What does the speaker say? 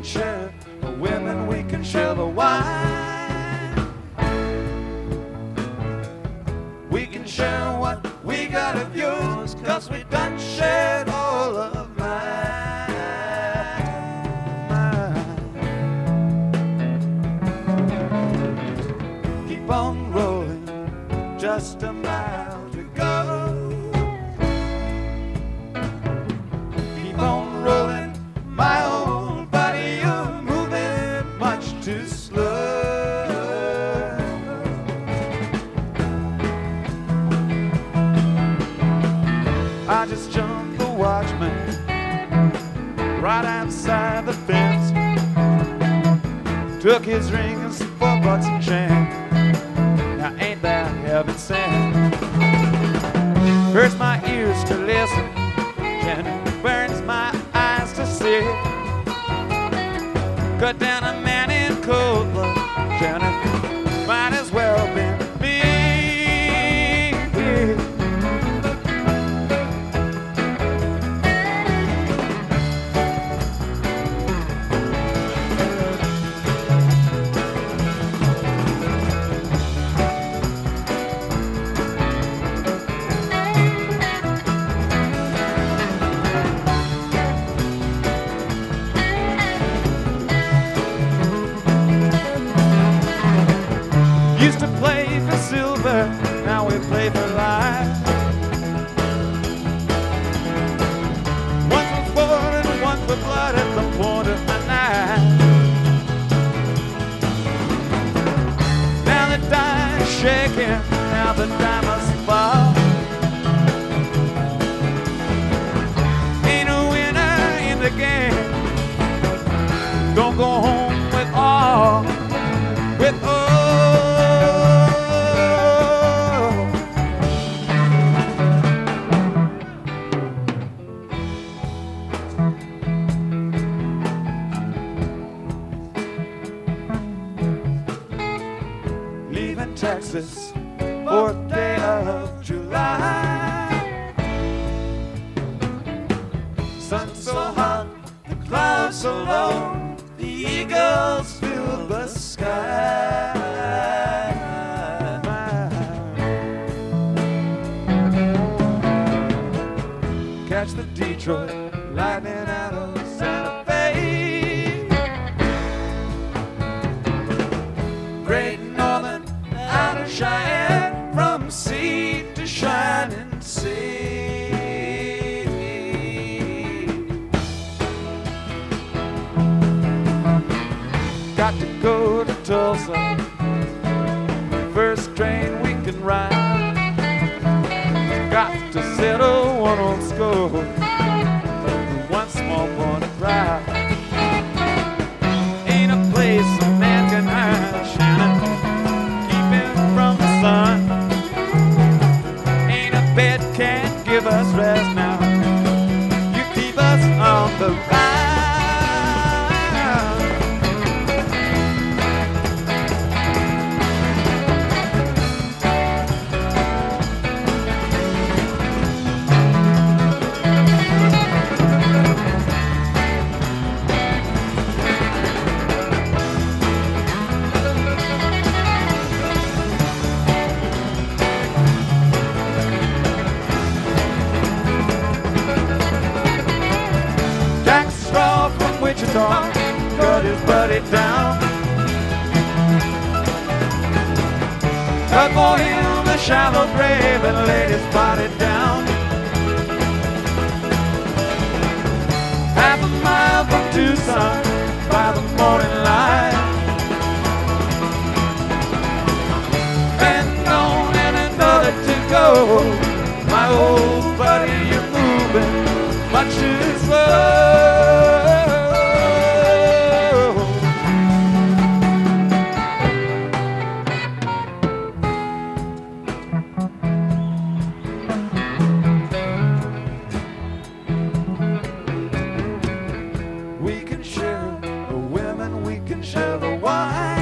share the women, we can share the wine. We can share what we got of yours, 'cause we done shared all of mine. Keep on rolling, just a mile to go. Keep on rolling, my old body, you're moving much too slow. I just jumped the watchman right outside the fence, took his ring and some $4 and change. Now ain't that heaven sent? Hurts my ears to listen and burns my eyes to see. Cut down a man in cold blood, Shannon, might as well been me. Used to play for silver, now we play for life. One for blood and one for blood at the point of my knife. Now the die is shaking, now the die must fall. Ain't a winner in the game, don't go home with all, with all. Leaving Texas, 4th day of July. Sun so hot, the clouds so low, the eagles fill the sky. Catch the Detroit Lightning out of Santa Fe. Great Northern out of Cheyenne, from sea to shining sea. Got to go to Tulsa, first train we can ride. Got to settle one old score, one small point of pride. Ain't a place a man can hide, Shannon, keep him from the sun. Ain't a bed can't give us rest now, you keep us on the ride. Jack Straw from Wichita cut his buddy down, dug for him a shallow grave and laid his body down. Half a mile from Tucson by the morning light, and on and another to go. My old buddy, you're moving much too slow. We can share the women, we can share the wine.